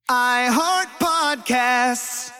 I heart podcasts.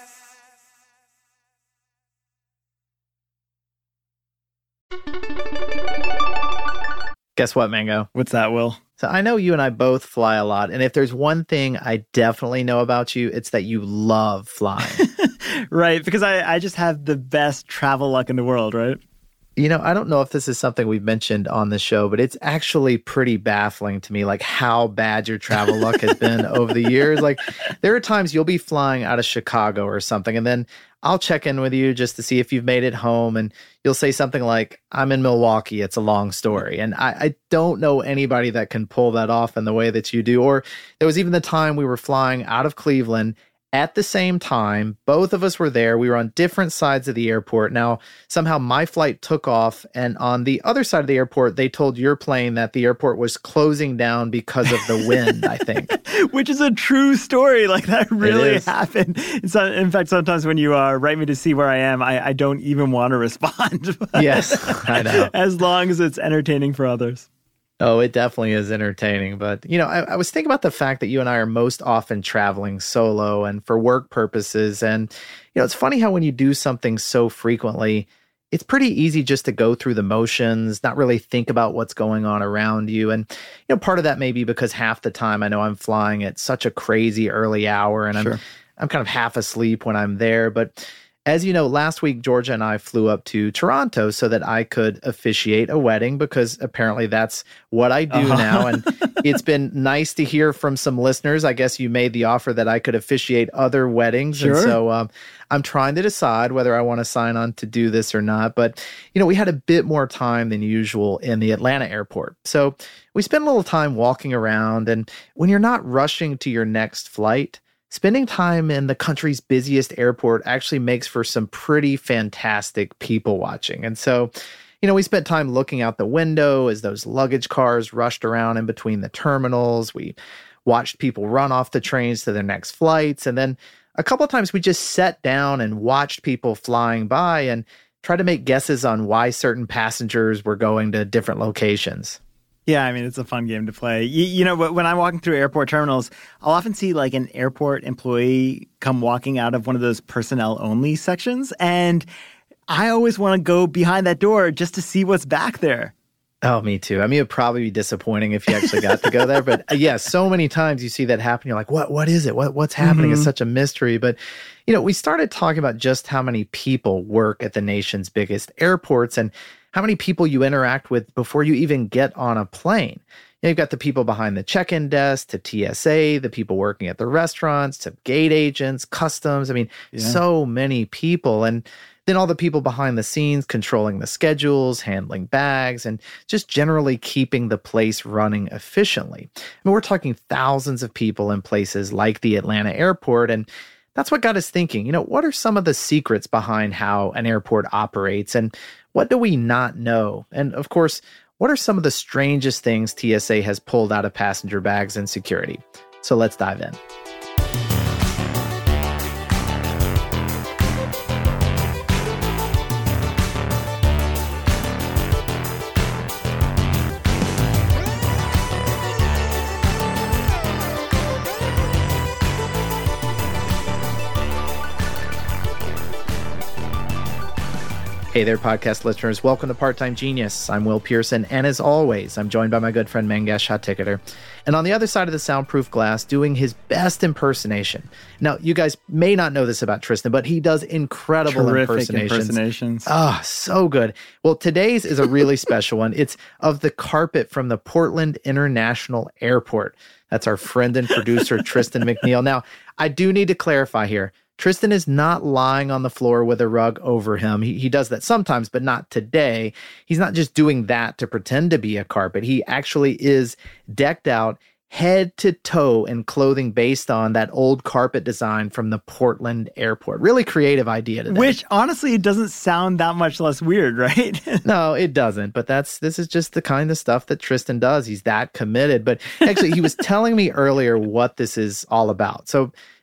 Guess what, Mango? What's that, Will? So I know you and I both fly a lot, and if there's one thing I definitely know about you, it's that you love flying. Right, because I just have the best travel luck in the world, right? You know, I don't know if this is something we've mentioned on the show, but it's actually pretty baffling to me, like how bad your travel luck has been over the years. Like, there are times you'll be flying out of Chicago or something, and then I'll check in with you just to see if you've made it home, and you'll say something like, I'm in Milwaukee, it's a long story. And I don't know anybody that can pull that off in the way that you do. Or there was even the time we were flying out of Cleveland at the same time. Both of us were there. We were on different sides of the airport. Now, somehow my flight took off, and on the other side of the airport, they told your plane that the airport was closing down because of the wind, I think. Which is a true story. Like, that really happened. So, in fact, sometimes when you write me to see where I am, I don't even want to respond. Yes, I know. As long as it's entertaining for others. Oh, it definitely is entertaining. But, you know, I was thinking about the fact that you and I are most often traveling solo and for work purposes. And, you know, it's funny how when you do something so frequently, it's pretty easy just to go through the motions, not really think about what's going on around you. And, you know, part of that may be because half the time I know I'm flying at such a crazy early hour, and I'm kind of half asleep when I'm there. But as you know, last week, Georgia and I flew up to Toronto so that I could officiate a wedding, because apparently that's what I do now. And it's been nice to hear from some listeners. I guess you made the offer that I could officiate other weddings. Sure. And so I'm trying to decide whether I want to sign on to do this or not. But, you know, we had a bit more time than usual in the Atlanta airport. So we spent a little time walking around. And when you're not rushing to your next flight, spending time in the country's busiest airport actually makes for some pretty fantastic people watching. And so, you know, we spent time looking out the window as those luggage cars rushed around in between the terminals. We watched people run off the trains to their next flights. And then a couple of times we just sat down and watched people flying by and tried to make guesses on why certain passengers were going to different locations. Yeah, I mean, it's a fun game to play. You know, when I'm walking through airport terminals, I'll often see like an airport employee come walking out of one of those personnel-only sections, and I always want to go behind that door just to see what's back there. Oh, me too. I mean, it'd probably be disappointing if you actually got to go there. But yeah, so many times you see that happen. You're like, what is it? What's happening? It's such a mystery. But, you know, we started talking about just how many people work at the nation's biggest airports and how many people you interact with before you even get on a plane. You know, you've got the people behind the check-in desk to TSA, the people working at the restaurants to gate agents, customs. I mean, so many people. And then all the people behind the scenes controlling the schedules, handling bags, and just generally keeping the place running efficiently. I mean, we're talking thousands of people in places like the Atlanta airport, and that's what got us thinking, you know, what are some of the secrets behind how an airport operates, and what do we not know? And of course, what are some of the strangest things TSA has pulled out of passenger bags and security? So let's dive in. Hey there, podcast listeners. Welcome to Part-Time Genius. I'm Will Pearson, and as always, I'm joined by my good friend Mangesh Hattikudur. And on the other side of the soundproof glass, doing his best impersonation. Now, you guys may not know this about Tristan, but he does incredible Terrific impersonations. Oh, so good. Well, today's is a really special one. It's of the carpet from the Portland International Airport. That's our friend and producer, Tristan McNeil. Now, I do need to clarify here. Tristan is not lying on the floor with a rug over him. He does that sometimes, but not today. He's not just doing that to pretend to be a carpet. He actually is decked out head to toe in clothing based on that old carpet design from the Portland airport. Really creative idea today. Which, honestly, it doesn't sound that much less weird, right? No, it doesn't. But this is just the kind of stuff that Tristan does. He's that committed. But actually, he was telling me earlier what this is all about. So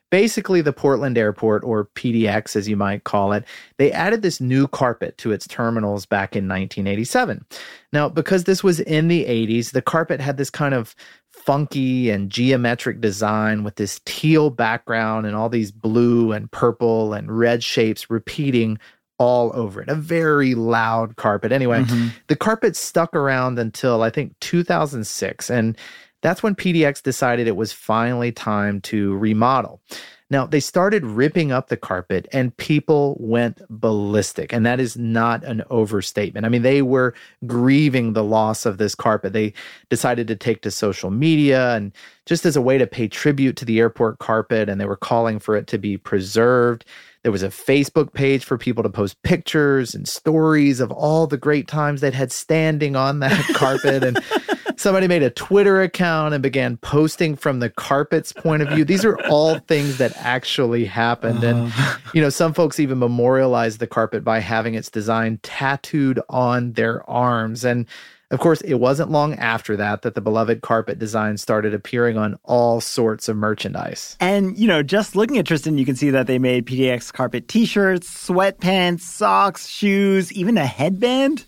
basically the Portland Airport, or PDX as you might call it, they added this new carpet to its terminals back in 1987. Now, because this was in the 80s, the carpet had this kind of funky and geometric design with this teal background and all these blue and purple and red shapes repeating all over it. A very loud carpet. Anyway, the carpet stuck around until I think 2006, and that's when PDX decided it was finally time to remodel. Now, they started ripping up the carpet and people went ballistic. And that is not an overstatement. I mean, they were grieving the loss of this carpet. They decided to take to social media and just as a way to pay tribute to the airport carpet, and they were calling for it to be preserved. There was a Facebook page for people to post pictures and stories of all the great times they'd had standing on that carpet. And somebody made a Twitter account and began posting from the carpet's point of view. These are all things that actually happened. And, some folks even memorialized the carpet by having its design tattooed on their arms. And of course, it wasn't long after that the beloved carpet design started appearing on all sorts of merchandise. And, just looking at Tristan, you can see that they made PDX carpet t-shirts, sweatpants, socks, shoes, even a headband.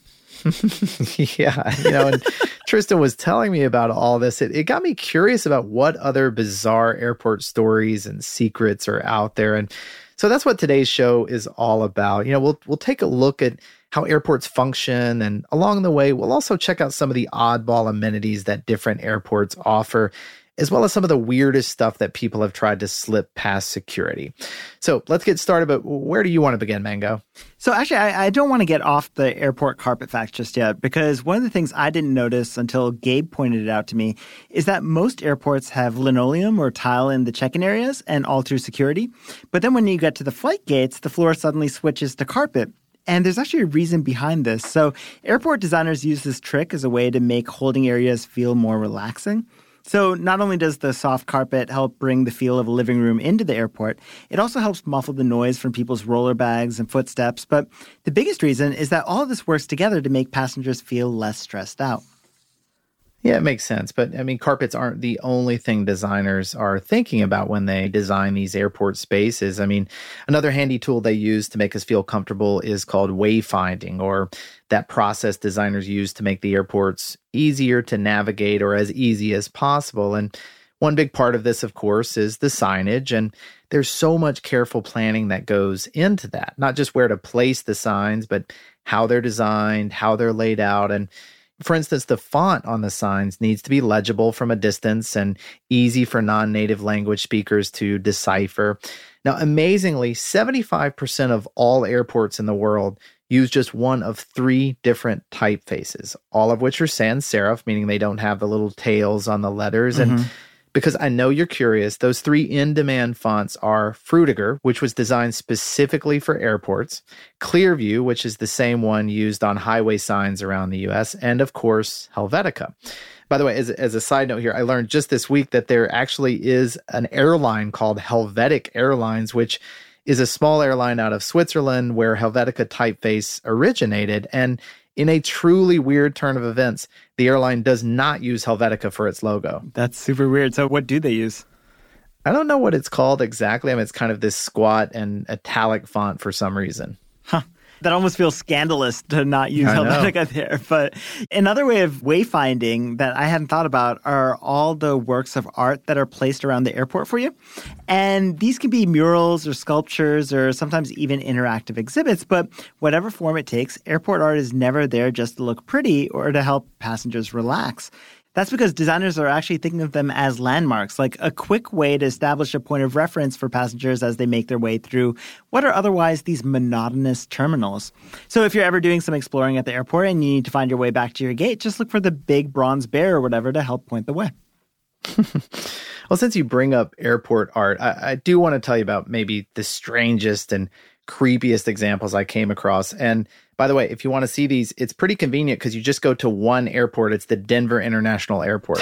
Yeah, and Tristan was telling me about all this. It got me curious about what other bizarre airport stories and secrets are out there. And so that's what today's show is all about. We'll take a look at how airports function, and along the way, we'll also check out some of the oddball amenities that different airports offer, as well as some of the weirdest stuff that people have tried to slip past security. So let's get started, but where do you want to begin, Mango? So actually, I don't want to get off the airport carpet facts just yet, because one of the things I didn't notice until Gabe pointed it out to me is that most airports have linoleum or tile in the check-in areas and all through security. But then when you get to the flight gates, the floor suddenly switches to carpet. And there's actually a reason behind this. So airport designers use this trick as a way to make holding areas feel more relaxing. So not only does the soft carpet help bring the feel of a living room into the airport, it also helps muffle the noise from people's roller bags and footsteps. But the biggest reason is that all of this works together to make passengers feel less stressed out. Yeah, it makes sense. But I mean, carpets aren't the only thing designers are thinking about when they design these airport spaces. I mean, another handy tool they use to make us feel comfortable is called wayfinding, or that process designers use to make the airports easier to navigate, or as easy as possible. And one big part of this, of course, is the signage. And there's so much careful planning that goes into that, not just where to place the signs, but how they're designed, how they're laid out. And for instance, the font on the signs needs to be legible from a distance and easy for non-native language speakers to decipher. Now, amazingly, 75% of all airports in the world use just one of 3 different typefaces, all of which are sans serif, meaning they don't have the little tails on the letters. And because I know you're curious, those 3 in-demand fonts are Frutiger, which was designed specifically for airports, Clearview, which is the same one used on highway signs around the U.S., and of course, Helvetica. By the way, as a side note here, I learned just this week that there actually is an airline called Helvetic Airlines, which is a small airline out of Switzerland where Helvetica typeface originated. And in a truly weird turn of events, the airline does not use Helvetica for its logo. That's super weird. So what do they use? I don't know what it's called exactly. I mean, it's kind of this squat and italic font for some reason. Huh. That almost feels scandalous to not use Helvetica there. But another way of wayfinding that I hadn't thought about are all the works of art that are placed around the airport for you. And these can be murals or sculptures or sometimes even interactive exhibits. But whatever form it takes, airport art is never there just to look pretty or to help passengers relax. That's because designers are actually thinking of them as landmarks, like a quick way to establish a point of reference for passengers as they make their way through what are otherwise these monotonous terminals. So if you're ever doing some exploring at the airport and you need to find your way back to your gate, just look for the big bronze bear or whatever to help point the way. Well, since you bring up airport art, I do want to tell you about maybe the strangest and creepiest examples I came across. And By the way, if you want to see these, it's pretty convenient because you just go to one airport. It's the Denver International Airport.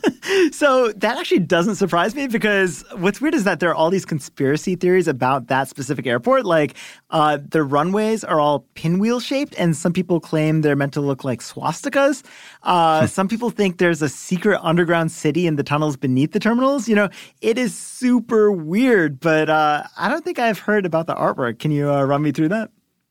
So that actually doesn't surprise me because what's weird is that there are all these conspiracy theories about that specific airport. Like the runways are all pinwheel shaped and some people claim they're meant to look like swastikas. Some people think there's a secret underground city in the tunnels beneath the terminals. You know, it is super weird, but I don't think I've heard about the artwork. Can you run me through that?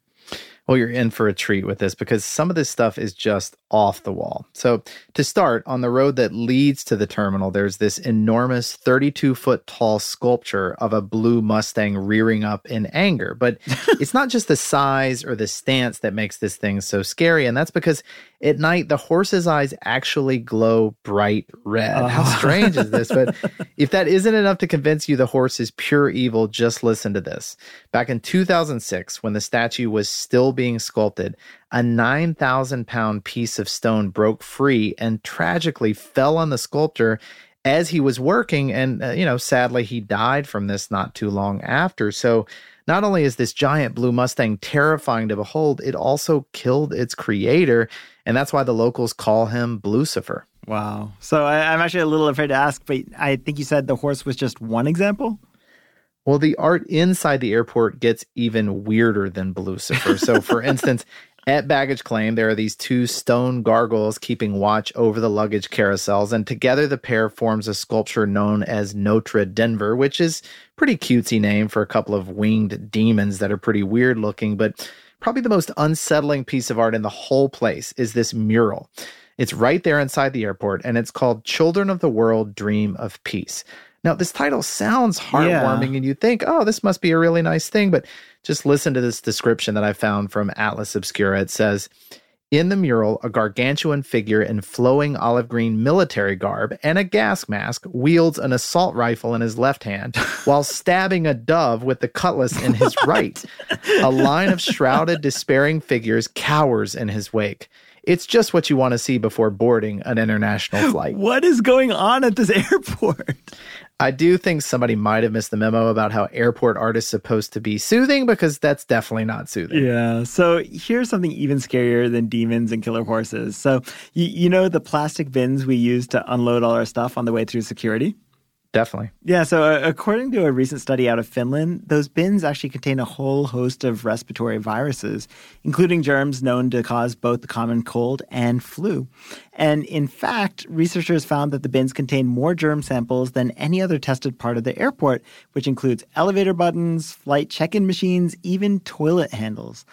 Well, you're in for a treat with this because some of this stuff is just off the wall. So to start, on the road that leads to the terminal, there's this enormous 32-foot tall sculpture of a blue Mustang rearing up in anger. But it's not just the size or the stance that makes this thing so scary. And that's because at night, the horse's eyes actually glow bright red. How strange is this? But if that isn't enough to convince you the horse is pure evil, just listen to this. Back in 2006, when the statue was still being sculpted, a 9,000-pound piece of stone broke free and tragically fell on the sculptor as he was working. And, sadly, he died from this not too long after. So not only is this giant blue Mustang terrifying to behold, it also killed its creator. And that's why the locals call him Blucifer. Wow. So I'm actually a little afraid to ask, but I think you said the horse was just one example? Well, the art inside the airport gets even weirder than Blucifer. So, for instance, at baggage claim, there are these two stone gargoyles keeping watch over the luggage carousels, and together the pair forms a sculpture known as Notre Denver, which is pretty cutesy name for a couple of winged demons that are pretty weird looking. But probably the most unsettling piece of art in the whole place is this mural. It's right there inside the airport, and it's called Children of the World Dream of Peace. Now, this title sounds heartwarming, and you think, oh, this must be a really nice thing. But just listen to this description that I found from Atlas Obscura. It says, in the mural, a gargantuan figure in flowing olive green military garb and a gas mask wields an assault rifle in his left hand while stabbing a dove with the cutlass in his right. A line of shrouded, despairing figures cowers in his wake. It's just what you want to see before boarding an international flight. What is going on at this airport? I do think somebody might have missed the memo about how airport art is supposed to be soothing, because that's definitely not soothing. Yeah. So here's something even scarier than demons and killer horses. So you know the plastic bins we use to unload all our stuff on the way through security? Definitely. Yeah, so according to a recent study out of Finland, those bins actually contain a whole host of respiratory viruses, including germs known to cause both the common cold and flu. And in fact, researchers found that the bins contain more germ samples than any other tested part of the airport, which includes elevator buttons, flight check-in machines, even toilet handles.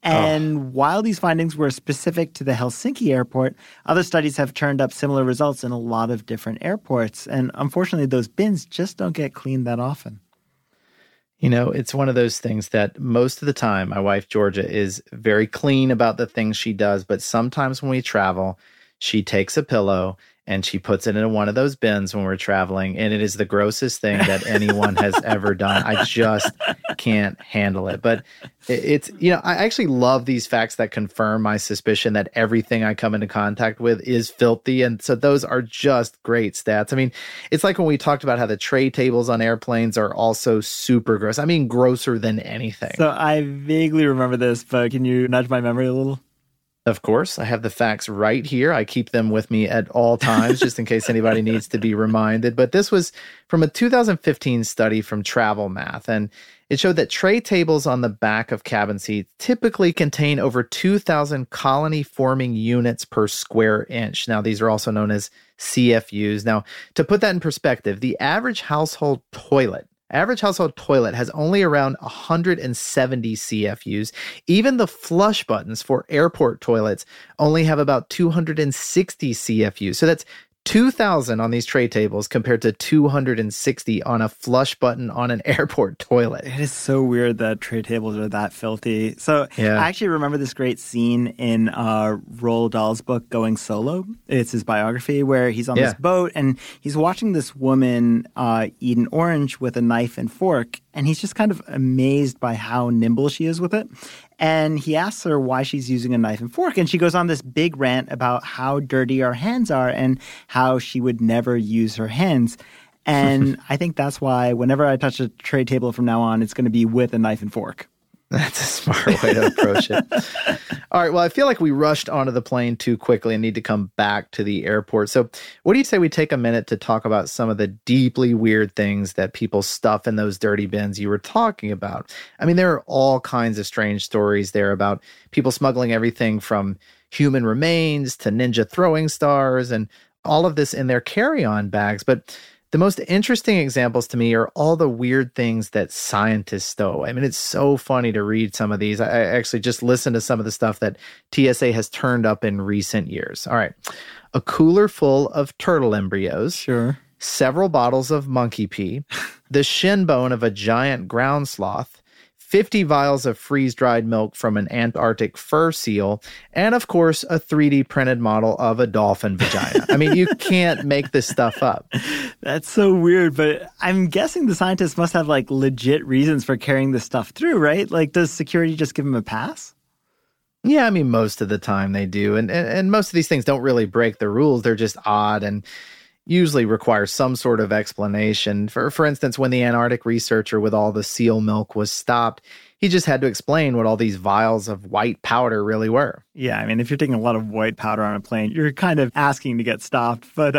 And while these findings were specific to the Helsinki airport, other studies have turned up similar results in a lot of different airports. And unfortunately, those bins just don't get cleaned that often. You know, it's one of those things that most of the time, my wife, Georgia, is very clean about the things she does. But sometimes when we travel, she takes a pillow and she puts it in one of those bins when we're traveling. And it is the grossest thing that anyone has ever done. I just can't handle it. But it's, I actually love these facts that confirm my suspicion that everything I come into contact with is filthy. And so those are just great stats. I mean, it's like when we talked about how the tray tables on airplanes are also super gross. I mean, grosser than anything. So I vaguely remember this, but can you nudge my memory a little? Of course, I have the facts right here. I keep them with me at all times, just in case anybody needs to be reminded. But this was from a 2015 study from Travel Math, and it showed that tray tables on the back of cabin seats typically contain over 2,000 colony-forming units per square inch. Now, these are also known as CFUs. Now, to put that in perspective, the average household toilet has only around 170 CFUs. Even the flush buttons for airport toilets only have about 260 CFUs. So that's 2,000 on these tray tables compared to 260 on a flush button on an airport toilet. It is so weird that tray tables are that filthy. So yeah. I actually remember this great scene in Roald Dahl's book, Going Solo. It's his biography where he's on this boat and he's watching this woman eat an orange with a knife and fork. And he's just kind of amazed by how nimble she is with it. And he asks her why she's using a knife and fork. And she goes on this big rant about how dirty our hands are and how she would never use her hands. And I think that's why whenever I touch a tray table from now on, it's going to be with a knife and fork. That's a smart way to approach it. All right. Well, I feel like we rushed onto the plane too quickly and need to come back to the airport. So what do you say we take a minute to talk about some of the deeply weird things that people stuff in those dirty bins you were talking about? I mean, there are all kinds of strange stories there about people smuggling everything from human remains to ninja throwing stars and all of this in their carry-on bags. But the most interesting examples to me are all the weird things that scientists stow. I mean, it's so funny to read some of these. I actually just listened to some of the stuff that TSA has turned up in recent years. All right. A cooler full of turtle embryos. Sure. Several bottles of monkey pee. The shin bone of a giant ground sloth. 50 vials of freeze-dried milk from an Antarctic fur seal, and of course, a 3D printed model of a dolphin vagina. I mean, you can't make this stuff up. That's so weird, but I'm guessing the scientists must have like legit reasons for carrying this stuff through, right? Like, does security just give them a pass? Yeah, I mean, most of the time they do. And most of these things don't really break the rules. They're just odd and usually require some sort of explanation. For instance, when the Antarctic researcher with all the seal milk was stopped, he just had to explain what all these vials of white powder really were. Yeah, I mean, if you're taking a lot of white powder on a plane, you're kind of asking to get stopped. But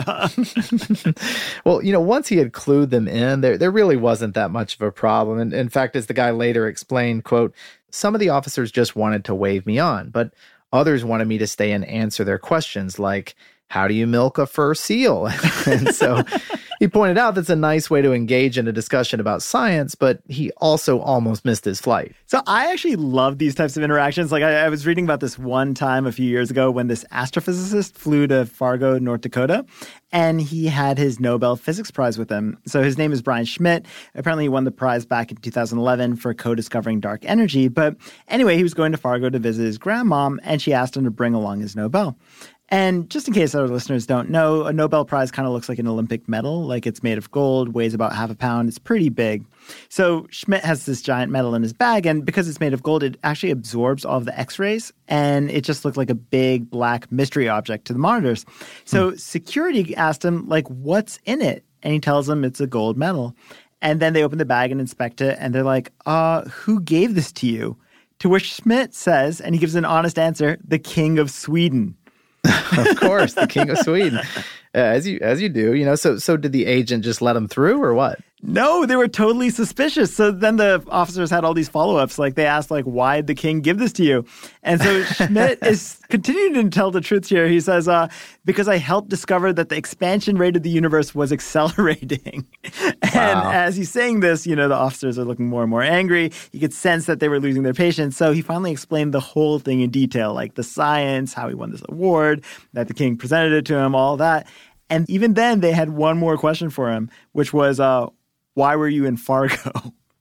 well, once he had clued them in, there really wasn't that much of a problem. And in fact, as the guy later explained, quote, some of the officers just wanted to wave me on, but others wanted me to stay and answer their questions like, how do you milk a fur seal? And so he pointed out that's a nice way to engage in a discussion about science, but he also almost missed his flight. So I actually love these types of interactions. Like I was reading about this one time a few years ago when this astrophysicist flew to Fargo, North Dakota, and he had his Nobel Physics Prize with him. So his name is Brian Schmidt. Apparently he won the prize back in 2011 for co-discovering dark energy. But anyway, he was going to Fargo to visit his grandmom, and she asked him to bring along his Nobel. And just in case our listeners don't know, a Nobel Prize kind of looks like an Olympic medal. Like it's made of gold, weighs about half a pound. It's pretty big. So Schmidt has this giant medal in his bag, and because it's made of gold, it actually absorbs all of the X-rays, and it just looked like a big black mystery object to the monitors. So security asked him, like, what's in it? And he tells them it's a gold medal. And then they open the bag and inspect it, and they're like, who gave this to you? To which Schmidt says, and he gives an honest answer, the King of Sweden. Of course, the King of Sweden, as you do, So did the agent just let him through, or what? No, they were totally suspicious. So then the officers had all these follow-ups. Like they asked, like, why did the king give this to you? And so Schmidt is continuing to tell the truth here. He says, because I helped discover that the expansion rate of the universe was accelerating. And as he's saying this, the officers are looking more and more angry. You could sense that they were losing their patience. So he finally explained the whole thing in detail, like the science, how he won this award, that the king presented it to him, all that. And even then, they had one more question for him, which was, why were you in Fargo?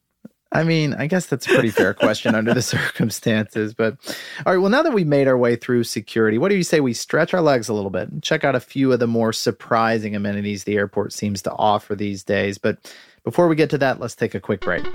I mean, I guess that's a pretty fair question under the circumstances. But all right, well, now that we've made our way through security, what do you say we stretch our legs a little bit and check out a few of the more surprising amenities the airport seems to offer these days? But before we get to that, let's take a quick break.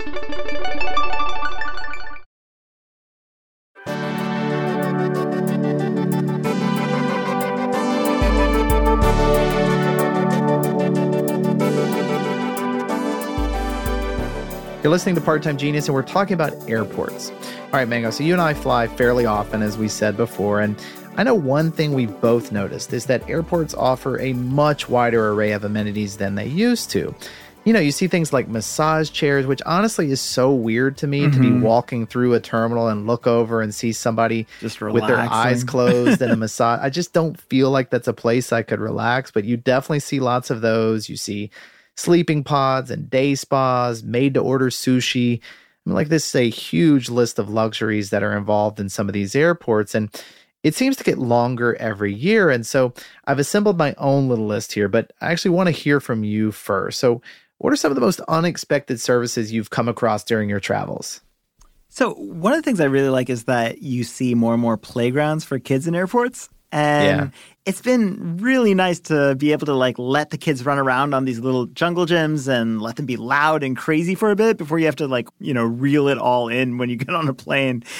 You're listening to Part-Time Genius, and we're talking about airports. All right, Mango, so you and I fly fairly often, as we said before, and I know one thing we've both noticed is that airports offer a much wider array of amenities than they used to. You see things like massage chairs, which honestly is so weird to me to be walking through a terminal and look over and see somebody just with their eyes closed and a massage. I just don't feel like that's a place I could relax, but you definitely see lots of those. You see sleeping pods and day spas, made-to-order sushi. I mean, this is a huge list of luxuries that are involved in some of these airports, and it seems to get longer every year. And so I've assembled my own little list here, but I actually want to hear from you first. So what are some of the most unexpected services you've come across during your travels? So one of the things I really like is that you see more and more playgrounds for kids in airports. And it's been really nice to be able to let the kids run around on these little jungle gyms and let them be loud and crazy for a bit before you have to reel it all in when you get on a plane.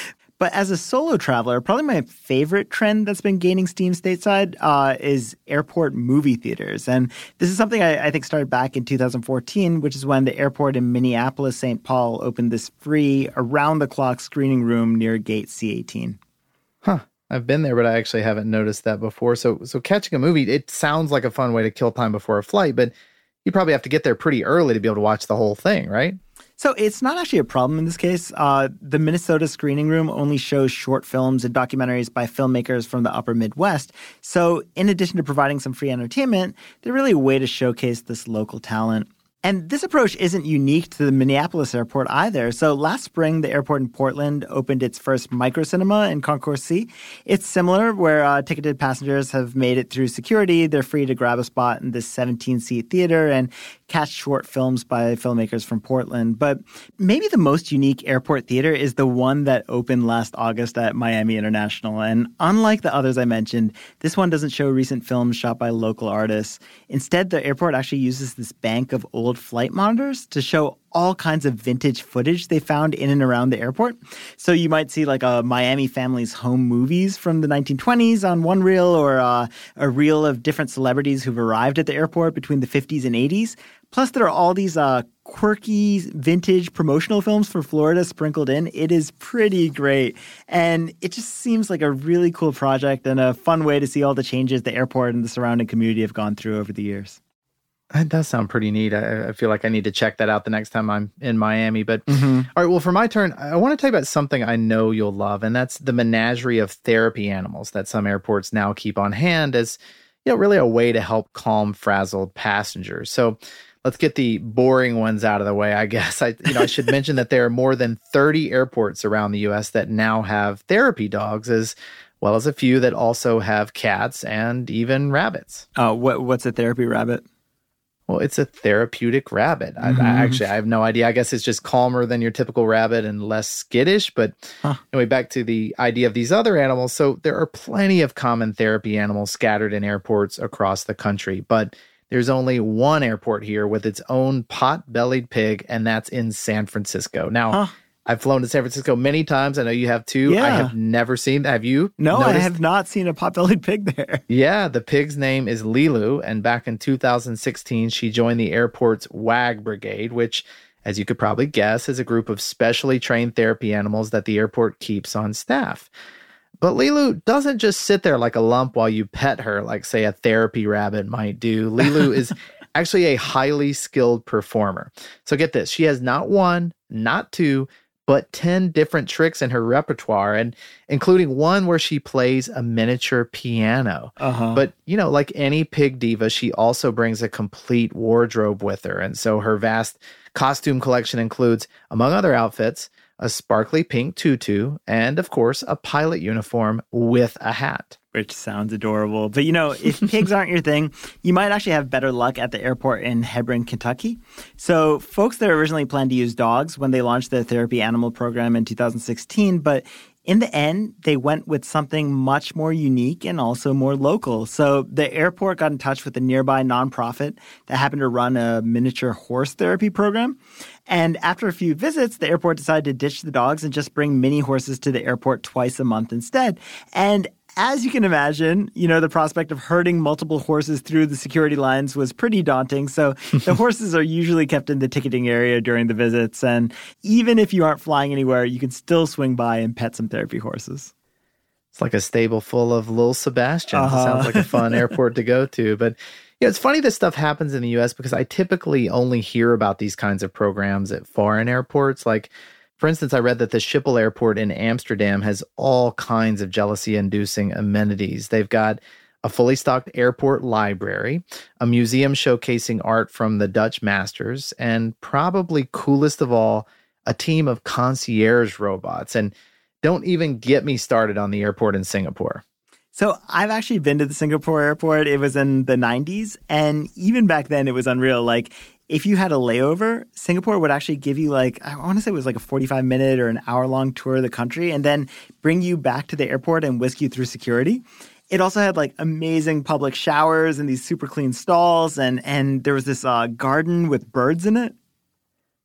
But as a solo traveler, probably my favorite trend that's been gaining steam stateside is airport movie theaters. And this is something I think started back in 2014, which is when the airport in Minneapolis, St. Paul opened this free around-the-clock screening room near gate C-18. Huh. I've been there, but I actually haven't noticed that before. So catching a movie, it sounds like a fun way to kill time before a flight, but you probably have to get there pretty early to be able to watch the whole thing, right? So it's not actually a problem in this case. The Minnesota screening room only shows short films and documentaries by filmmakers from the upper Midwest. So in addition to providing some free entertainment, they're really a way to showcase this local talent. And this approach isn't unique to the Minneapolis airport either. So last spring, the airport in Portland opened its first microcinema in Concourse C. It's similar, where ticketed passengers have made it through security. They're free to grab a spot in this 17-seat theater and catch short films by filmmakers from Portland. But maybe the most unique airport theater is the one that opened last August at Miami International. And unlike the others I mentioned, this one doesn't show recent films shot by local artists. Instead, the airport actually uses this bank of old flight monitors to show all kinds of vintage footage they found in and around the airport. So you might see like a Miami family's home movies from the 1920s on one reel, or a reel of different celebrities who've arrived at the airport between the 50s and 80s. Plus, there are all these quirky vintage promotional films for Florida sprinkled in. It is pretty great. And it just seems like a really cool project and a fun way to see all the changes the airport and the surrounding community have gone through over the years. That does sound pretty neat. I feel like I need to check that out the next time I'm in Miami. But all right, well, for my turn, I want to tell you about something I know you'll love, and that's the menagerie of therapy animals that some airports now keep on hand as, really a way to help calm frazzled passengers. So let's get the boring ones out of the way, I guess. I should mention that there are more than 30 airports around the U.S. that now have therapy dogs, as well as a few that also have cats and even rabbits. What's a therapy rabbit? Well, it's a therapeutic rabbit. I have no idea. I guess it's just calmer than your typical rabbit and less skittish. But anyway, back to the idea of these other animals. So there are plenty of common therapy animals scattered in airports across the country. But there's only one airport here with its own pot-bellied pig, and that's in San Francisco. Now, I've flown to San Francisco many times. I know you have too. Yeah. I have never seen that. Have you? No, noticed? I have not seen a pot-bellied pig there. Yeah, the pig's name is Lilu, and back in 2016, she joined the airport's WAG Brigade, which, as you could probably guess, is a group of specially trained therapy animals that the airport keeps on staff. But Lilu doesn't just sit there like a lump while you pet her, like, say, a therapy rabbit might do. Lilu is actually a highly skilled performer. So get this, she has not one, not two, but 10 different tricks in her repertoire, and including one where she plays a miniature piano. But, like any pig diva, she also brings a complete wardrobe with her. And so her vast costume collection includes, among other outfits, a sparkly pink tutu, and, of course, a pilot uniform with a hat. Which sounds adorable. But, if pigs aren't your thing, you might actually have better luck at the airport in Hebron, Kentucky. So folks there originally planned to use dogs when they launched their therapy animal program in 2016. But in the end, they went with something much more unique and also more local. So the airport got in touch with a nearby nonprofit that happened to run a miniature horse therapy program. And after a few visits, the airport decided to ditch the dogs and just bring mini horses to the airport twice a month instead. And as you can imagine, the prospect of herding multiple horses through the security lines was pretty daunting. So the horses are usually kept in the ticketing area during the visits. And even if you aren't flying anywhere, you can still swing by and pet some therapy horses. It's like a stable full of Lil Sebastian. Sounds like a fun airport to go to. But it's funny this stuff happens in the U.S. because I typically only hear about these kinds of programs at foreign airports. Like, for instance, I read that the Schiphol Airport in Amsterdam has all kinds of jealousy-inducing amenities. They've got a fully stocked airport library, a museum showcasing art from the Dutch masters, and probably coolest of all, a team of concierge robots. And don't even get me started on the airport in Singapore. So I've actually been to the Singapore airport. It was in the 90s. And even back then, it was unreal. Like, if you had a layover, Singapore would actually give you I want to say it was like a 45-minute or an hour-long tour of the country and then bring you back to the airport and whisk you through security. It also had amazing public showers and these super clean stalls. And there was this garden with birds in it.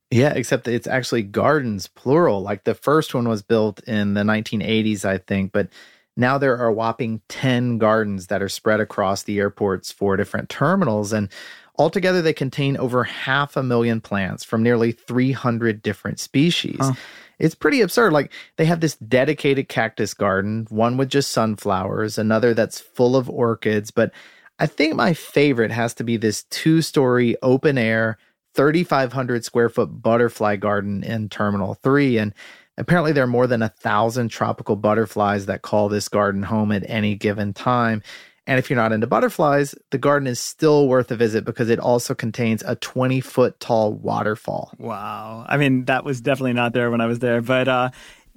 Yeah, except that it's actually gardens, plural. Like the first one was built in the 1980s, I think, but now there are a whopping 10 gardens that are spread across the airport's 4 different terminals. And altogether, they contain over 500,000 plants from nearly 300 different species. Huh. It's pretty absurd. Like they have this dedicated cactus garden, one with just sunflowers, another that's full of orchids. But I think my favorite has to be this 2-story open air, 3,500 square foot butterfly garden in Terminal 3. And apparently there are more than 1,000 tropical butterflies that call this garden home at any given time. And if you're not into butterflies, the garden is still worth a visit because it also contains a 20-foot tall waterfall. Wow. I mean, that was definitely not there when I was there. But,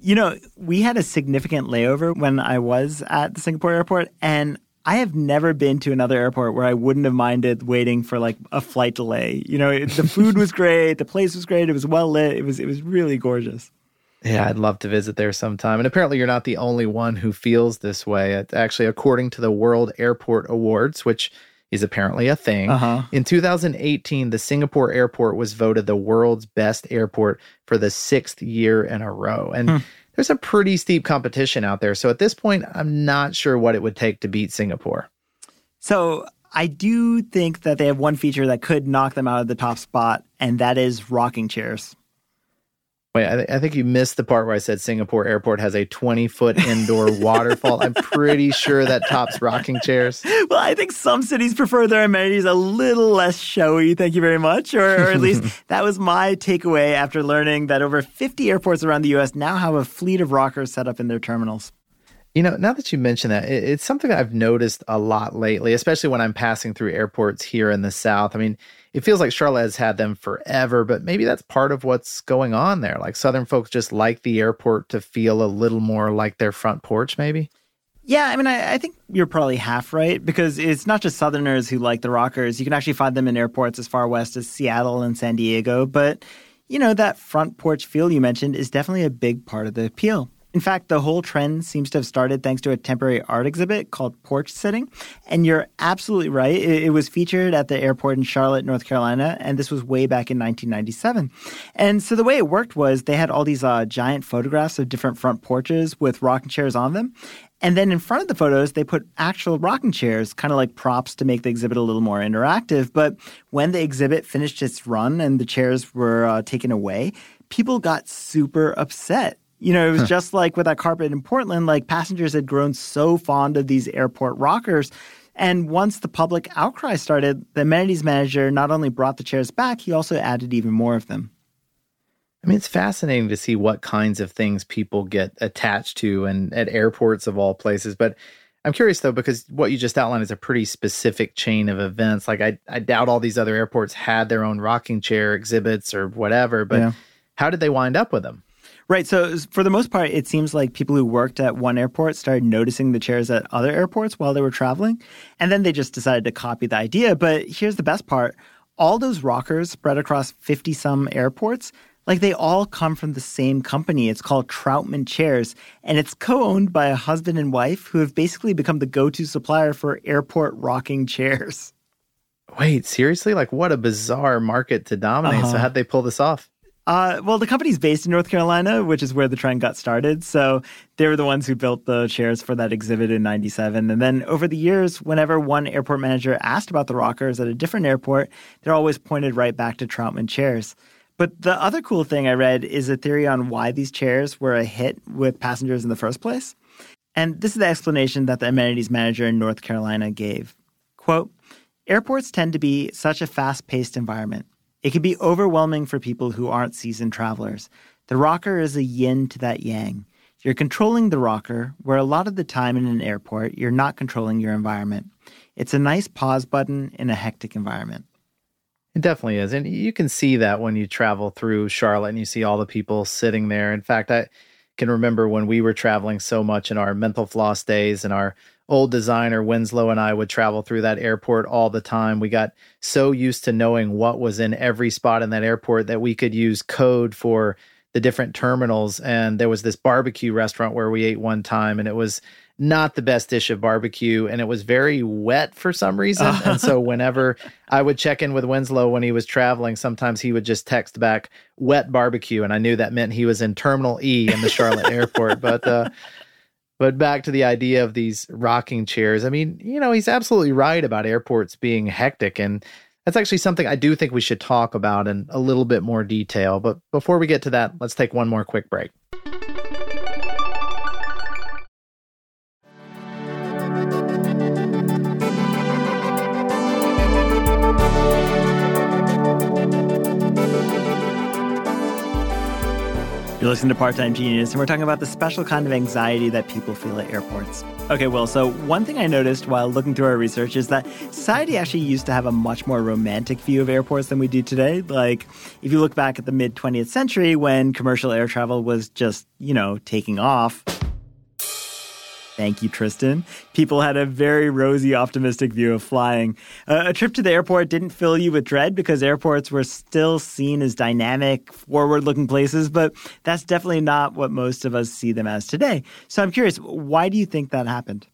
we had a significant layover when I was at the Singapore airport. And I have never been to another airport where I wouldn't have minded waiting for like a flight delay. The food was great. The place was great. It was well lit. It was really gorgeous. Yeah, I'd love to visit there sometime. And apparently you're not the only one who feels this way. Actually, according to the World Airport Awards, which is apparently a thing, in 2018, the Singapore airport was voted the world's best airport for the 6th year in a row. And there's a pretty steep competition out there. So at this point, I'm not sure what it would take to beat Singapore. So I do think that they have one feature that could knock them out of the top spot, and that is rocking chairs. Wait, I think you missed the part where I said Singapore Airport has a 20-foot indoor waterfall. I'm pretty sure that tops rocking chairs. Well, I think some cities prefer their amenities a little less showy, thank you very much. Or at least that was my takeaway after learning that over 50 airports around the U.S. now have a fleet of rockers set up in their terminals. Now that you mention that, it's something I've noticed a lot lately, especially when I'm passing through airports here in the South. I mean, it feels like Charlotte has had them forever, but maybe that's part of what's going on there. Like Southern folks just like the airport to feel a little more like their front porch, maybe? Yeah, I mean, I think you're probably half right, because it's not just Southerners who like the rockers. You can actually find them in airports as far west as Seattle and San Diego. But, that front porch feel you mentioned is definitely a big part of the appeal. In fact, the whole trend seems to have started thanks to a temporary art exhibit called Porch Sitting. And you're absolutely right. It was featured at the airport in Charlotte, North Carolina, and this was way back in 1997. And so the way it worked was they had all these giant photographs of different front porches with rocking chairs on them. And then in front of the photos, they put actual rocking chairs, kind of like props to make the exhibit a little more interactive. But when the exhibit finished its run and the chairs were taken away, people got super upset. It was just like with that carpet in Portland, like passengers had grown so fond of these airport rockers. And once the public outcry started, the amenities manager not only brought the chairs back, he also added even more of them. I mean, it's fascinating to see what kinds of things people get attached to and at airports of all places. But I'm curious, though, because what you just outlined is a pretty specific chain of events. Like I doubt all these other airports had their own rocking chair exhibits or whatever. But how did they wind up with them? Right. So for the most part, it seems like people who worked at one airport started noticing the chairs at other airports while they were traveling. And then they just decided to copy the idea. But here's the best part. All those rockers spread across 50-some airports, like they all come from the same company. It's called Troutman Chairs. And it's co-owned by a husband and wife who have basically become the go-to supplier for airport rocking chairs. Wait, seriously? Like what a bizarre market to dominate. So how'd they pull this off? Well, the company's based in North Carolina, which is where the trend got started. So they were the ones who built the chairs for that exhibit in 97. And then over the years, whenever one airport manager asked about the rockers at a different airport, they're always pointed right back to Troutman Chairs. But the other cool thing I read is a theory on why these chairs were a hit with passengers in the first place. And this is the explanation that the amenities manager in North Carolina gave. Quote, airports tend to be such a fast-paced environment. It can be overwhelming for people who aren't seasoned travelers. The rocker is a yin to that yang. You're controlling the rocker, where a lot of the time in an airport, you're not controlling your environment. It's a nice pause button in a hectic environment. It definitely is. And you can see that when you travel through Charlotte and you see all the people sitting there. In fact, I can remember when we were traveling so much in our mental floss days, and our old designer Winslow and I would travel through that airport all the time. We got so used to knowing what was in every spot in that airport that we could use code for the different terminals. And there was this barbecue restaurant where we ate one time, and it was not the best dish of barbecue, and it was very wet for some reason. And so whenever I would check in with Winslow when he was traveling, sometimes he would just text back wet barbecue, and I knew that meant he was in Terminal E in the Charlotte airport. But back to the idea of these rocking chairs. I mean, he's absolutely right about airports being hectic, and that's actually something I do think we should talk about in a little bit more detail. But before we get to that, let's take one more quick break. You're listening to Part-Time Genius, and we're talking about the special kind of anxiety that people feel at airports. Okay, Will, so one thing I noticed while looking through our research is that society actually used to have a much more romantic view of airports than we do today. Like, if you look back at the mid-20th century when commercial air travel was just, taking off. Thank you, Tristan. People had a very rosy, optimistic view of flying. A trip to the airport didn't fill you with dread because airports were still seen as dynamic, forward-looking places, but that's definitely not what most of us see them as today. So I'm curious, why do you think that happened?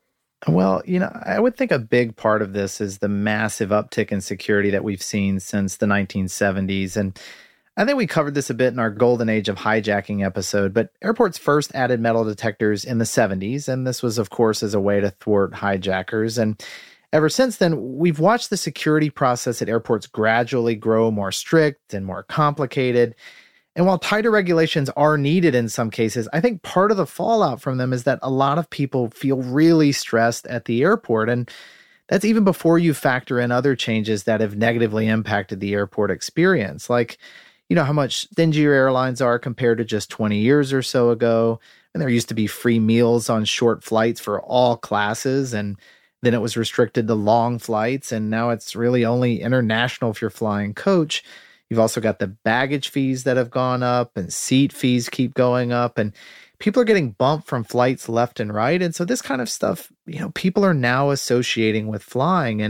Well, I would think a big part of this is the massive uptick in security that we've seen since the 1970s. And I think we covered this a bit in our Golden Age of Hijacking episode, but airports first added metal detectors in the 70s, and this was, of course, as a way to thwart hijackers. And ever since then, we've watched the security process at airports gradually grow more strict and more complicated. And while tighter regulations are needed in some cases, I think part of the fallout from them is that a lot of people feel really stressed at the airport. And that's even before you factor in other changes that have negatively impacted the airport experience, like how much stingier airlines are compared to just 20 years or so ago. And there used to be free meals on short flights for all classes, and then it was restricted to long flights, and now it's really only international if you're flying coach. You've also got the baggage fees that have gone up, and seat fees keep going up, and people are getting bumped from flights left and right. And so this kind of stuff, people are now associating with flying.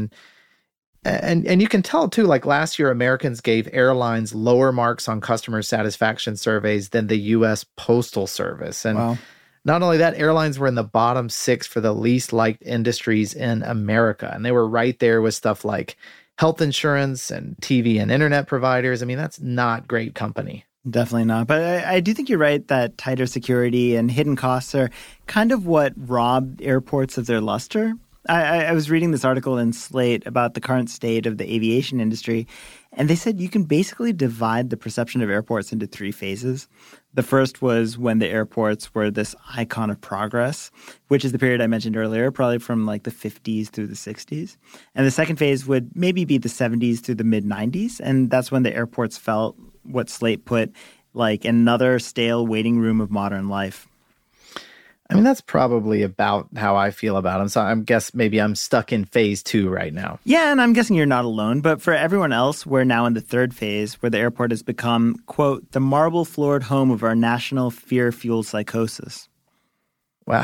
And you can tell, too, like last year, Americans gave airlines lower marks on customer satisfaction surveys than the U.S. Postal Service. And Wow. Not only that, airlines were in the bottom 6 for the least liked industries in America. And they were right there with stuff like health insurance and TV and internet providers. I mean, that's not great company. Definitely not. But I do think you're right that tighter security and hidden costs are kind of what robbed airports of their luster. I was reading this article in Slate about the current state of the aviation industry, and they said you can basically divide the perception of airports into 3 phases. The first was when the airports were this icon of progress, which is the period I mentioned earlier, probably from like the 50s through the 60s. And the second phase would maybe be the 70s through the mid-90s, and that's when the airports felt what Slate put like another stale waiting room of modern life. I mean, that's probably about how I feel about them. So I guess maybe I'm stuck in phase 2 right now. Yeah, and I'm guessing you're not alone. But for everyone else, we're now in the third phase where the airport has become, quote, the marble-floored home of our national fear-fueled psychosis. Wow.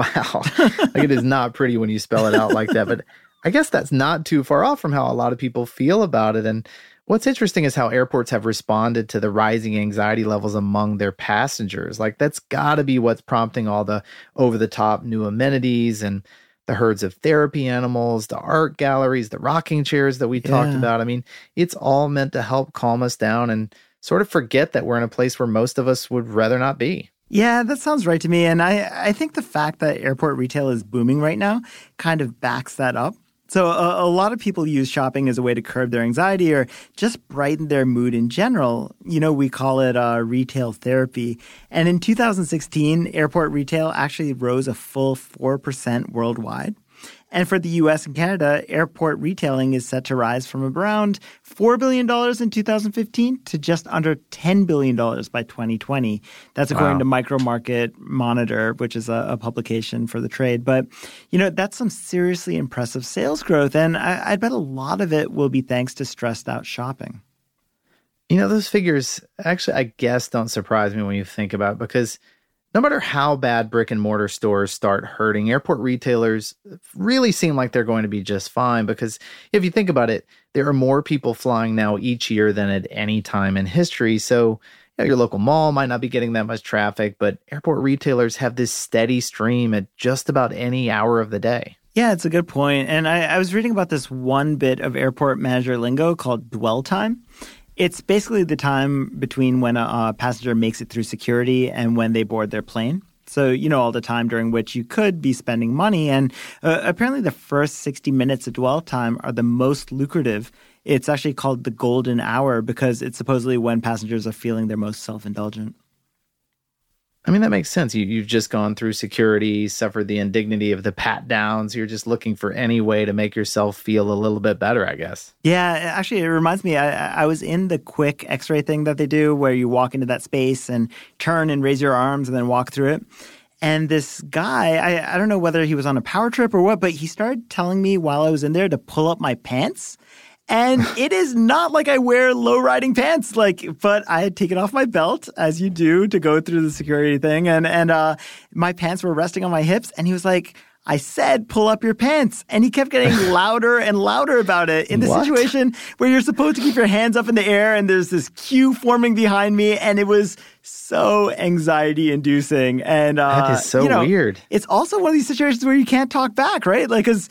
Like, it is not pretty when you spell it out like that. But I guess that's not too far off from how a lot of people feel about it. And what's interesting is how airports have responded to the rising anxiety levels among their passengers. Like, that's got to be what's prompting all the over-the-top new amenities and the herds of therapy animals, the art galleries, the rocking chairs that we talked about. I mean, it's all meant to help calm us down and sort of forget that we're in a place where most of us would rather not be. Yeah, that sounds right to me. And I think the fact that airport retail is booming right now kind of backs that up. So a lot of people use shopping as a way to curb their anxiety or just brighten their mood in general. We call it retail therapy. And in 2016, airport retail actually rose a full 4% worldwide. And for the U.S. and Canada, airport retailing is set to rise from around $4 billion in 2015 to just under $10 billion by 2020. That's according to Micro Market Monitor, which is a publication for the trade. But, that's some seriously impressive sales growth. And I bet a lot of it will be thanks to stressed out shopping. Those figures actually, I guess, don't surprise me when you think about it, because no matter how bad brick and mortar stores start hurting, airport retailers really seem like they're going to be just fine, because if you think about it, there are more people flying now each year than at any time in history. So, your local mall might not be getting that much traffic, but airport retailers have this steady stream at just about any hour of the day. Yeah, it's a good point. And I was reading about this one bit of airport manager lingo called dwell time. It's basically the time between when a passenger makes it through security and when they board their plane. So, all the time during which you could be spending money. And apparently the first 60 minutes of dwell time are the most lucrative. It's actually called the golden hour because it's supposedly when passengers are feeling their most self-indulgent. I mean, that makes sense. You've just gone through security, suffered the indignity of the pat downs. You're just looking for any way to make yourself feel a little bit better, I guess. Yeah, actually, it reminds me, I was in the quick x-ray thing that they do where you walk into that space and turn and raise your arms and then walk through it. And this guy, I don't know whether he was on a power trip or what, but he started telling me while I was in there to pull up my pants. And it is not like I wear low-riding pants, but I had taken off my belt, as you do, to go through the security thing. And my pants were resting on my hips. And he was like, I said, pull up your pants. And he kept getting louder and louder about it in the situation where you're supposed to keep your hands up in the air and there's this queue forming behind me. And it was so anxiety inducing. And that is so weird. It's also one of these situations where you can't talk back, right? Because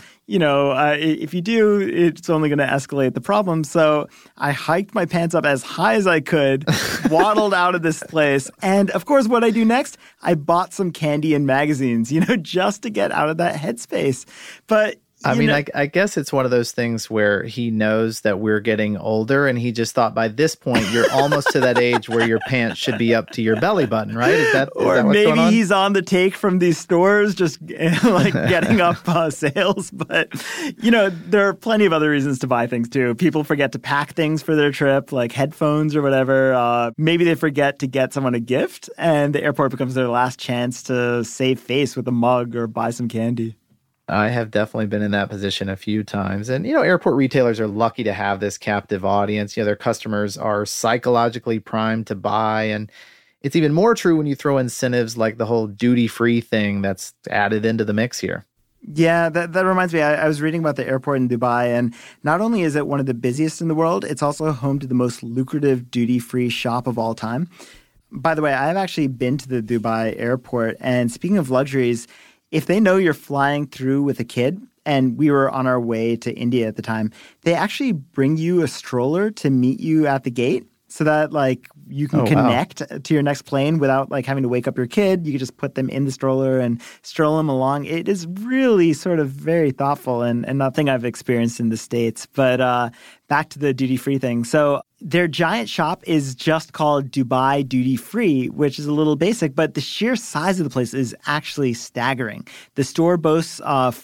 if you do, it's only going to escalate the problem. So I hiked my pants up as high as I could, waddled out of this place. And of course, what I do next, I bought some candy and magazines, just to get out of that headspace. But I guess it's one of those things where he knows that we're getting older and he just thought by this point you're almost to that age where your pants should be up to your belly button, right? Is that what's going on? He's on the take from these stores just getting up sales. But, there are plenty of other reasons to buy things too. People forget to pack things for their trip, like headphones or whatever. Maybe they forget to get someone a gift and the airport becomes their last chance to save face with a mug or buy some candy. I have definitely been in that position a few times. And, airport retailers are lucky to have this captive audience. Their customers are psychologically primed to buy. And it's even more true when you throw incentives like the whole duty-free thing that's added into the mix here. Yeah, that reminds me. I was reading about the airport in Dubai, and not only is it one of the busiest in the world, it's also home to the most lucrative duty-free shop of all time. By the way, I've actually been to the Dubai airport, and speaking of luxuries, if they know you're flying through with a kid, and we were on our way to India at the time, they actually bring you a stroller to meet you at the gate so that you can connect to your next plane without having to wake up your kid. You can just put them in the stroller and stroll them along. It is really sort of very thoughtful and nothing I've experienced in the States. But back to the duty-free thing. So their giant shop is just called Dubai Duty Free, which is a little basic, but the sheer size of the place is actually staggering. The store boasts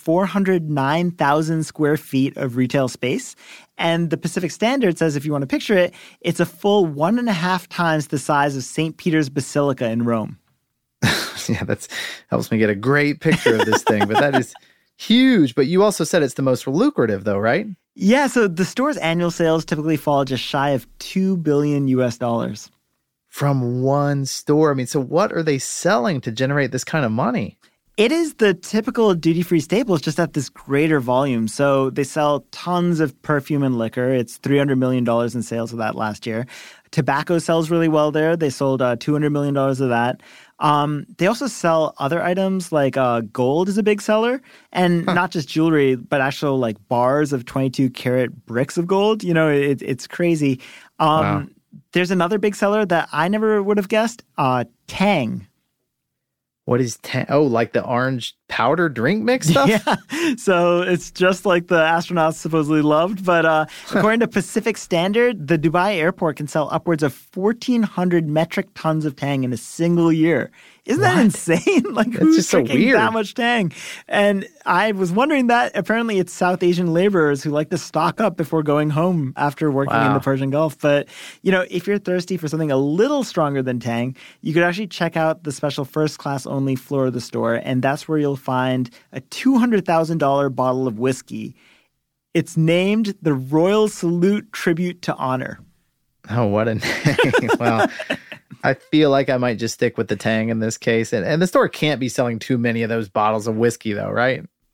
409,000 square feet of retail space. And the Pacific Standard says, if you want to picture it, it's a full 1.5 times the size of St. Peter's Basilica in Rome. Yeah, that helps me get a great picture of this thing, but that is huge. But you also said it's the most lucrative though, right? Yeah, so the store's annual sales typically fall just shy of $2 billion US. From one store. So what are they selling to generate this kind of money? It is the typical duty-free staples, just at this greater volume. So they sell tons of perfume and liquor. It's $300 million in sales of that last year. Tobacco sells really well there. They sold $200 million of that. They also sell other items like gold is a big seller, and not just jewelry, but actual bars of 22-karat bricks of gold. It's crazy. Wow. There's another big seller that I never would have guessed, Tang. What is Tang? Oh, like the orange powder drink mix stuff? Yeah. So it's just like the astronauts supposedly loved. But according to Pacific Standard, the Dubai airport can sell upwards of 1,400 metric tons of Tang in a single year. Isn't that insane? Who's just so drinking weird. that much Tang? And I was wondering that apparently it's South Asian laborers who like to stock up before going home after working in the Persian Gulf. But, if you're thirsty for something a little stronger than Tang, you could actually check out the special first class only floor of the store. And that's where you'll find a $200,000 bottle of whiskey. It's named the Royal Salute Tribute to Honor. Oh, what a name. Well, I feel like I might just stick with the Tang in this case. And the store can't be selling too many of those bottles of whiskey, though, right?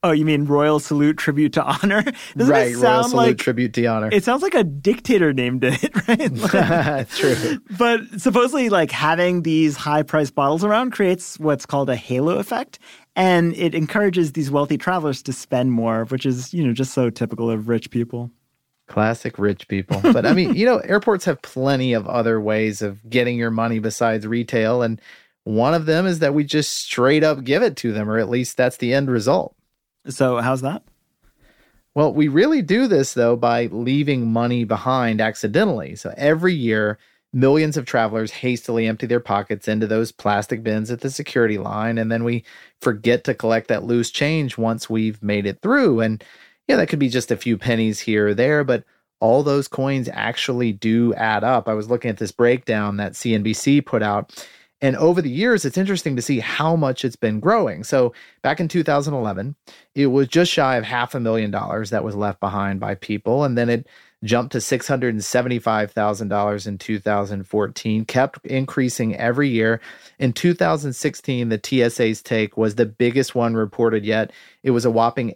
Oh, you mean royal salute, tribute to honor? Doesn't Right, it royal sound salute, like tribute to honor. it sounds like a dictator named it, right? True. But supposedly, like having these high-priced bottles around creates what's called a halo effect, and it encourages these wealthy travelers to spend more, which is, just so typical of rich people. Classic rich people. But I mean, airports have plenty of other ways of getting your money besides retail, and one of them is that we just straight up give it to them, or at least that's the end result. So how's that? Well, we really do this, though, by leaving money behind accidentally. So every year, millions of travelers hastily empty their pockets into those plastic bins at the security line, and then we forget to collect that loose change once we've made it through. And that could be just a few pennies here or there, but all those coins actually do add up. I was looking at this breakdown that CNBC put out, and over the years, it's interesting to see how much it's been growing. So back in 2011, it was just shy of $500,000 that was left behind by people. And then it jumped to $675,000 in 2014, kept increasing every year. In 2016, the TSA's take was the biggest one reported yet. It was a whopping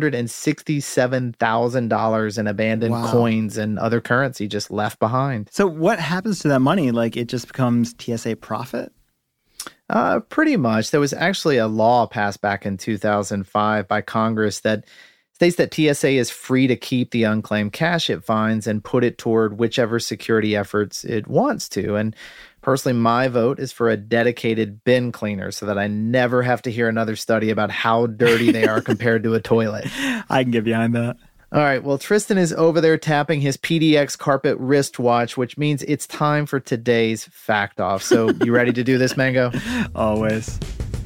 $867,000 in abandoned coins and other currency just left behind. So what happens to that money? Like it just becomes TSA profit? Pretty much. There was actually a law passed back in 2005 by Congress that states that TSA is free to keep the unclaimed cash it finds and put it toward whichever security efforts it wants to. And personally, my vote is for a dedicated bin cleaner so that I never have to hear another study about how dirty they are compared to a toilet. I can get behind that. All right, well, Tristan is over there tapping his PDX carpet wristwatch, which means it's time for today's Fact Off. So you ready to do this, Mango? Always.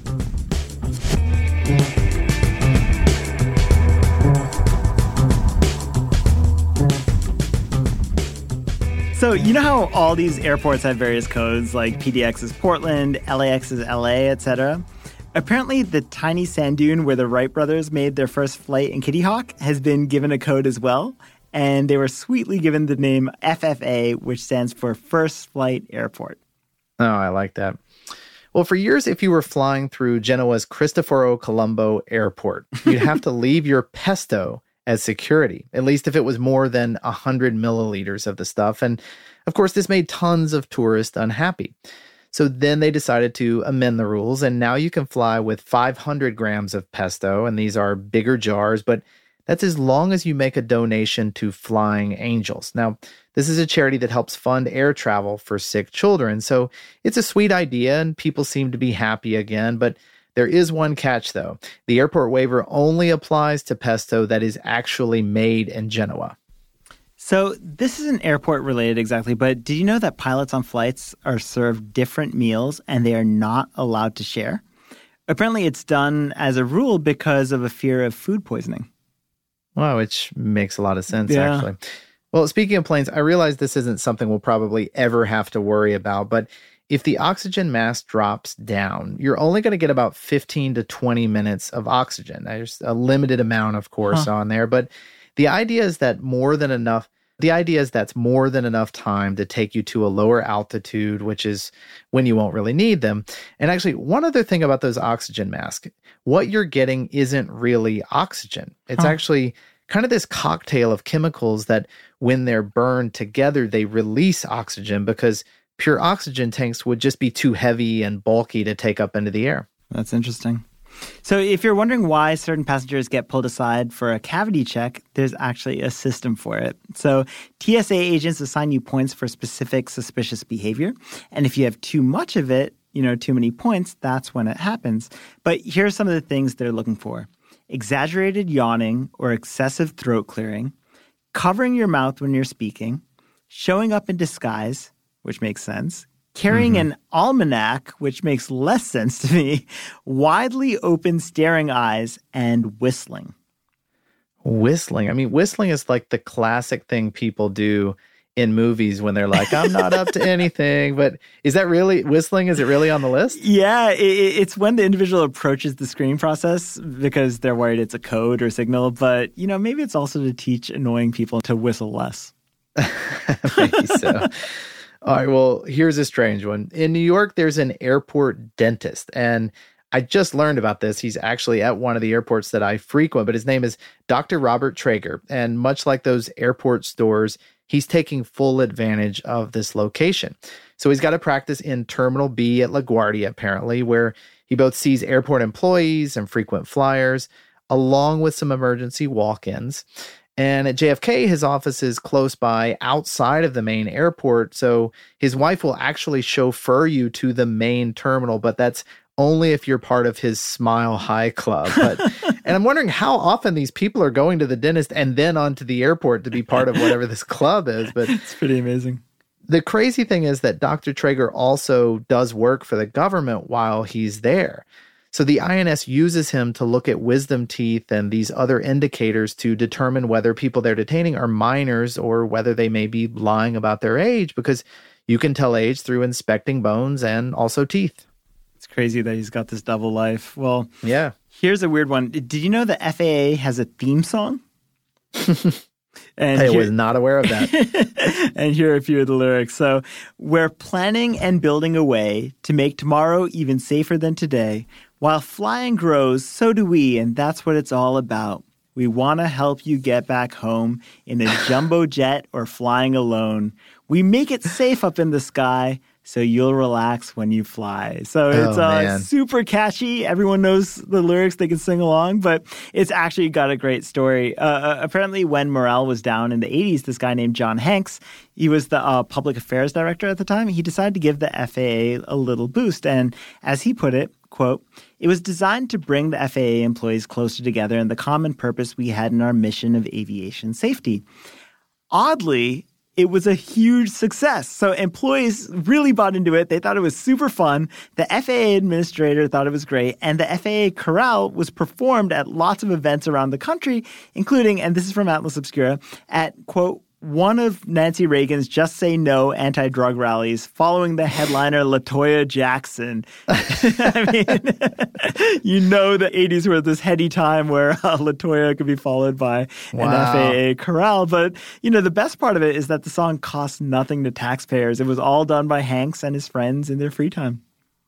So you know how all these airports have various codes, like PDX is Portland, LAX is LA, etc.? Apparently, the tiny sand dune where the Wright brothers made their first flight in Kitty Hawk has been given a code as well, and they were sweetly given the name FFA, which stands for First Flight Airport. Oh, I like that. Well, for years, if you were flying through Genoa's Cristoforo Colombo Airport, you'd have to leave your pesto as security, at least if it was more than 100 milliliters of the stuff. And of course, this made tons of tourists unhappy. So then they decided to amend the rules, and now you can fly with 500 grams of pesto, and these are bigger jars, but that's as long as you make a donation to Flying Angels. Now, this is a charity that helps fund air travel for sick children, so it's a sweet idea, and people seem to be happy again, but there is one catch, though. The airport waiver only applies to pesto that is actually made in Genoa. So this isn't airport related exactly, but did you know that pilots on flights are served different meals and they are not allowed to share? Apparently it's done as a rule because of a fear of food poisoning. Wow, which makes a lot of sense, actually. Well, speaking of planes, I realize this isn't something we'll probably ever have to worry about, but if the oxygen mask drops down, you're only going to get about 15 to 20 minutes of oxygen. There's a limited amount, of course, on there, but the idea is that's more than enough time to take you to a lower altitude, which is when you won't really need them. And actually, one other thing about those oxygen masks, what you're getting isn't really oxygen. It's actually kind of this cocktail of chemicals that when they're burned together, they release oxygen because pure oxygen tanks would just be too heavy and bulky to take up into the air. That's interesting. So if you're wondering why certain passengers get pulled aside for a cavity check, there's actually a system for it. So TSA agents assign you points for specific suspicious behavior. And if you have too much of it, too many points, that's when it happens. But here are some of the things they're looking for. Exaggerated yawning or excessive throat clearing, covering your mouth when you're speaking, showing up in disguise, which makes sense, carrying an almanac, which makes less sense to me, widely open staring eyes, and whistling. Whistling. I mean, whistling is like the classic thing people do in movies when they're like, I'm not up to anything. But is that really whistling? Is it really on the list? Yeah, it's when the individual approaches the screening process because they're worried it's a code or signal. But, maybe it's also to teach annoying people to whistle less. Maybe so. All right, well, here's a strange one. In New York, there's an airport dentist, and I just learned about this. He's actually at one of the airports that I frequent, but his name is Dr. Robert Traeger. And much like those airport stores, he's taking full advantage of this location. So he's got a practice in Terminal B at LaGuardia, apparently, where he both sees airport employees and frequent flyers, along with some emergency walk-ins. And at JFK, his office is close by outside of the main airport. So his wife will actually chauffeur you to the main terminal, but that's only if you're part of his Smile High Club. And I'm wondering how often these people are going to the dentist and then onto the airport to be part of whatever this club is. But it's pretty amazing. The crazy thing is that Dr. Traeger also does work for the government while he's there. So the INS uses him to look at wisdom teeth and these other indicators to determine whether people they're detaining are minors or whether they may be lying about their age, because you can tell age through inspecting bones and also teeth. It's crazy that he's got this double life. Well, yeah. Here's a weird one. Did you know the FAA has a theme song? I was not aware of that. And here are a few of the lyrics. So, we're planning and building a way to make tomorrow even safer than today. While flying grows, so do we, and that's what it's all about. We want to help you get back home in a jumbo jet or flying alone. We make it safe up in the sky, so you'll relax when you fly. So it's super catchy. Everyone knows the lyrics. They can sing along, but it's actually got a great story. Apparently, when morale was down in the 80s, this guy named John Hanks, he was the public affairs director at the time. He decided to give the FAA a little boost. And as he put it, quote, "It was designed to bring the FAA employees closer together in the common purpose we had in our mission of aviation safety." Oddly, it was a huge success. So employees really bought into it. They thought it was super fun. The FAA administrator thought it was great. And the FAA chorale was performed at lots of events around the country, including, and this is from Atlas Obscura, at, quote, one of Nancy Reagan's Just Say No anti-drug rallies following the headliner LaToya Jackson. I mean, you know the 80s were this heady time where LaToya could be followed by an FAA chorale. But, you know, the best part of it is that the song cost nothing to taxpayers. It was all done by Hanks and his friends in their free time.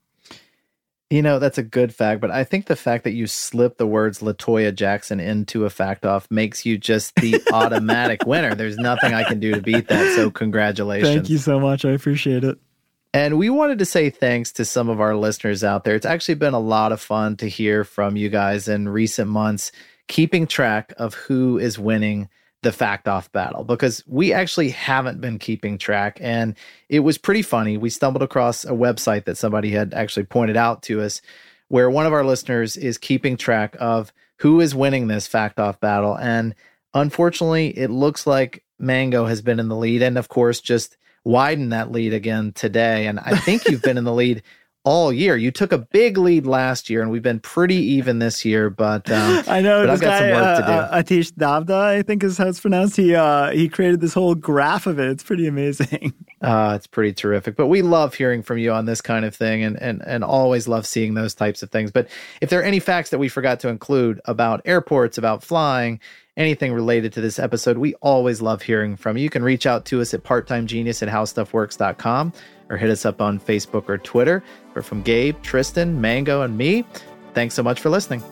You know, that's a good fact, but I think the fact that you slip the words LaToya Jackson into a fact off makes you just the automatic winner. There's nothing I can do to beat that, so congratulations. Thank you so much. I appreciate it. And we wanted to say thanks to some of our listeners out there. It's actually been a lot of fun to hear from you guys in recent months, keeping track of who is winning the Fact Off battle, because we actually haven't been keeping track, and it was pretty funny. We stumbled across a website that somebody had actually pointed out to us where one of our listeners is keeping track of who is winning this Fact Off battle, and unfortunately, it looks like Mango has been in the lead, and of course, just widened that lead again today, and I think you've been in the lead all year. You took a big lead last year, and we've been pretty even this year, but I know, but I've got some work to do. Atish Davda, I think is how it's pronounced. He created this whole graph of it. It's pretty amazing. It's pretty terrific. But we love hearing from you on this kind of thing, and always love seeing those types of things. But if there are any facts that we forgot to include about airports, about flying, anything related to this episode, we always love hearing from you. You can reach out to us at parttimegenius@howstuffworks.com or hit us up on Facebook or Twitter. But from Gabe, Tristan, Mango, and me, thanks so much for listening.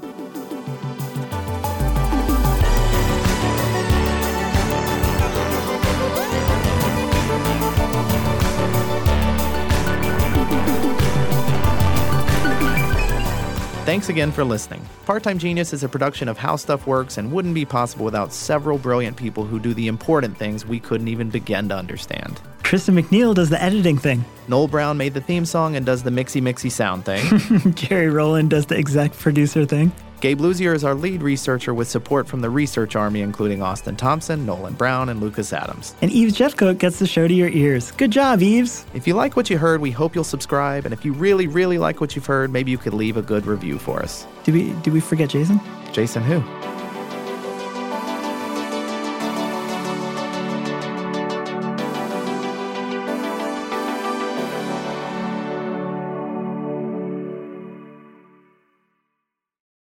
Thanks again for listening. Part-Time Genius is a production of How Stuff Works and wouldn't be possible without several brilliant people who do the important things we couldn't even begin to understand. Tristan McNeil does the editing thing. Noel Brown made the theme song and does the mixy sound thing. Gary Rowland does the exec producer thing. Gabe Luzier is our lead researcher with support from the research army, including Austin Thompson, Nolan Brown, and Lucas Adams. And Yves Jeffcoat gets the show to your ears. Good job, Yves. If you like what you heard, we hope you'll subscribe. And if you really, really like what you've heard, maybe you could leave a good review for us. Did we forget Jason? Jason who?